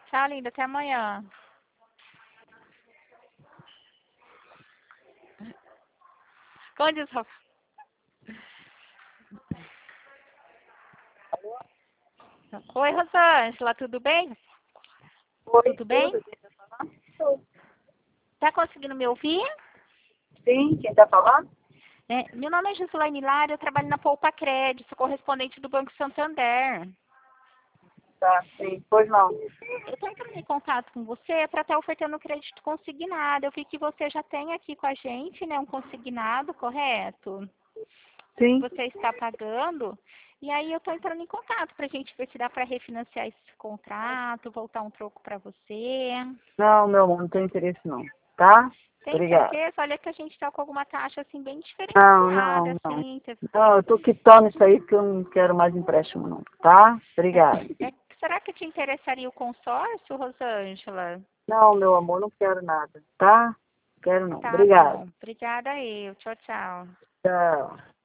Tchau, linda. Até amanhã. Como diz, Rafa? Oi, Rosângela, tudo bem? Oi, Tudo bem? tudo? Quem tá falando? Tudo. Tá conseguindo me ouvir? Sim, quem tá falando? Meu nome é Gislaine Lara, eu trabalho na Poupa Crédito, sou correspondente do Banco Santander. Tá, sim. Pois não. Eu estou entrando em contato com você para estar ofertando crédito consignado. Eu vi que você já tem aqui com a gente, né, um consignado, correto? Que Sim. você está pagando. E aí eu estou entrando em contato para a gente ver se dá para refinanciar esse contrato, voltar um troco para você. Não, meu amor, não tem interesse não. Tá? Tem Obrigada. certeza? Olha que a gente está com alguma taxa assim bem Não, diferenciada, não, não. assim. Não, eu tô quitando isso aí porque eu não quero mais empréstimo não. Tá? Obrigada. Será que te interessaria o consórcio, Rosângela? Não, meu amor, não quero nada. Tá? Quero não. Tá Obrigada. bom. Obrigada eu. Tchau, tchau. Tchau.